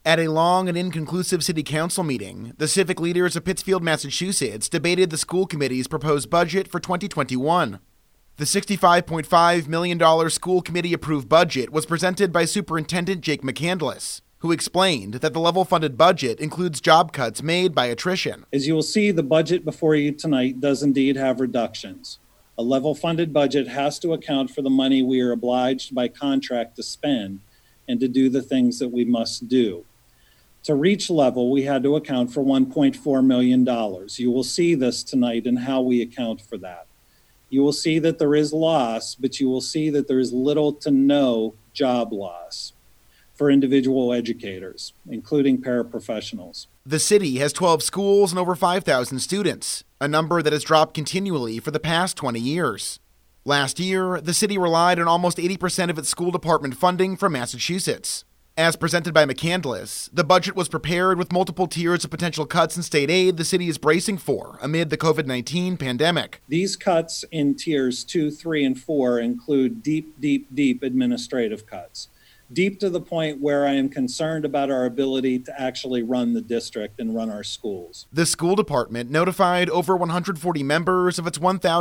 At a long and inconclusive city council meeting, the civic leaders of Pittsfield, Massachusetts debated the school committee's proposed budget for 2021. The $65.5 million school committee-approved budget was presented by Superintendent Jake McCandless, who explained that the level-funded budget includes job cuts made by attrition. As you will see, the budget before you tonight does indeed have reductions. A level-funded budget has to account for the money we are obliged by contract to spend and to do the things that we must do. To reach level, we had to account for $1.4 million. You will see this tonight in how we account for that. You will see that there is loss, but you will see that there is little to no job loss for individual educators, including paraprofessionals. The city has 12 schools and over 5,000 students, a number that has dropped continually for the past 20 years. Last year, the city relied on almost 80% of its school department funding from Massachusetts. As presented by McCandless, the budget was prepared with multiple tiers of potential cuts in state aid the city is bracing for amid the COVID-19 pandemic. These cuts in tiers 2, 3, and 4 include deep administrative cuts. Deep to the point where I am concerned about our ability to actually run the district and run our schools. The school department notified over 140 members of its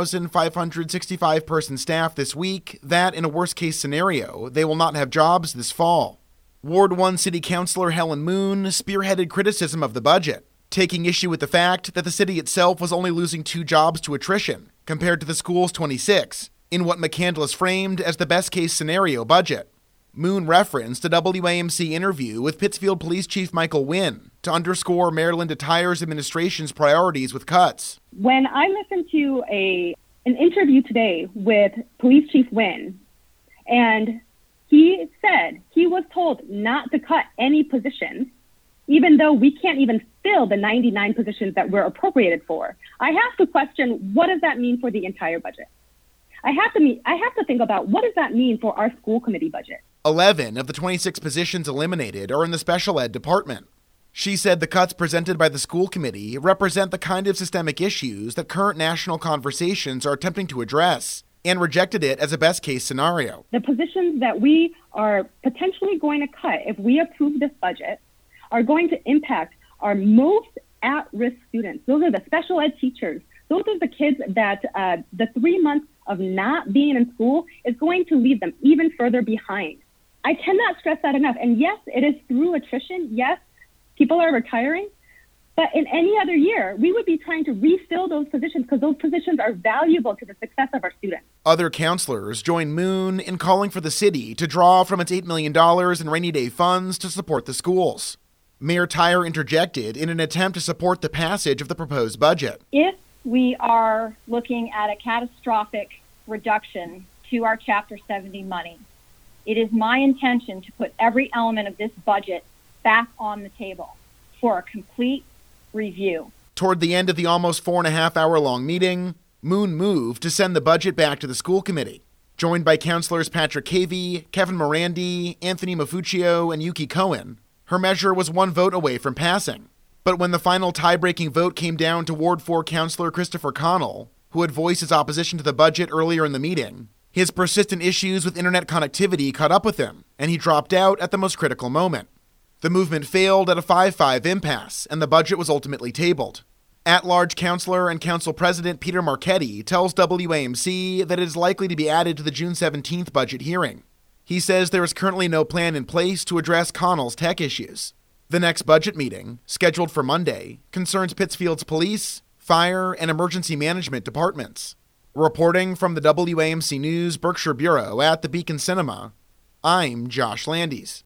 1,565-person staff this week that, in a worst-case scenario, they will not have jobs this fall. Ward 1 City Councilor Helen Moon spearheaded criticism of the budget, taking issue with the fact that the city itself was only losing 2 jobs to attrition, compared to the school's 26, in what McCandless framed as the best-case scenario budget. Moon referenced a WAMC interview with Pittsfield Police Chief Michael Wynn to underscore Mayor Linda Tyer's administration's priorities with cuts. When I listened to an interview today with Police Chief Wynn, and he said he was told not to cut any positions, even though we can't even fill the 99 positions that we're appropriated for. I have to question, what does that mean for the entire budget? I have to think about, what does that mean for our school committee budget? 11 of the 26 positions eliminated are in the special ed department. She said the cuts presented by the school committee represent the kind of systemic issues that current national conversations are attempting to address, and rejected it as a best-case scenario. The positions that we are potentially going to cut, if we approve this budget, are going to impact our most at-risk students. Those are the special ed teachers. Those are the kids that the 3 months of not being in school is going to leave them even further behind. I cannot stress that enough. And yes, it is through attrition. Yes, people are retiring. But in any other year, we would be trying to refill those positions because those positions are valuable to the success of our students. Other counselors joined Moon in calling for the city to draw from its $8 million in rainy day funds to support the schools. Mayor Tyer interjected in an attempt to support the passage of the proposed budget. If we are looking at a catastrophic reduction to our Chapter 70 money, it is my intention to put every element of this budget back on the table for a complete review. Toward the end of the almost 4.5-hour-long meeting, Moon moved to send the budget back to the school committee. Joined by counselors Patrick Cavey, Kevin Morandi, Anthony Mafuccio, and Yuki Cohen, her measure was 1 vote away from passing. But when the final tie-breaking vote came down to Ward 4 counselor Christopher Connell, who had voiced his opposition to the budget earlier in the meeting, his persistent issues with internet connectivity caught up with him, and he dropped out at the most critical moment. The movement failed at a 5-5 impasse, and the budget was ultimately tabled. At-large counselor and council president Peter Marchetti tells WAMC that it is likely to be added to the June 17th budget hearing. He says there is currently no plan in place to address Connell's tech issues. The next budget meeting, scheduled for Monday, concerns Pittsfield's police, fire, and emergency management departments. Reporting from the WAMC News Berkshire Bureau at the Beacon Cinema, I'm Josh Landis.